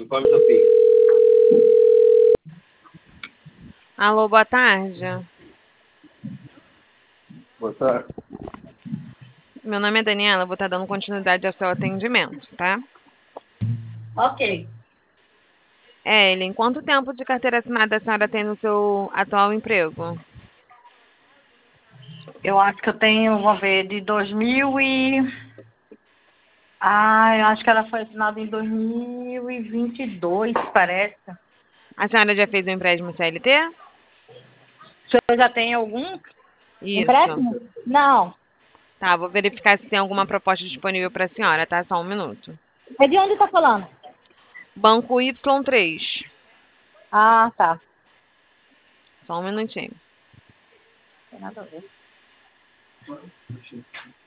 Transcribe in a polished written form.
Conforme seu filho. Alô, boa tarde. Boa tarde. Meu nome é Daniela, vou estar dando continuidade ao seu atendimento, tá? Ok. Ellen, quanto tempo de carteira assinada a senhora tem no seu atual emprego? Eu acho que eu tenho, vamos ver, de 2000 e... eu acho que ela foi assinada em 2022, parece. A senhora já fez um empréstimo CLT? O senhor já tem algum Isso. empréstimo? Não. Tá, vou verificar se tem alguma proposta disponível para a senhora, tá? Só um minuto. É de onde tá falando? Banco Y3. Ah, tá. Só um minutinho. Tem nada a ver.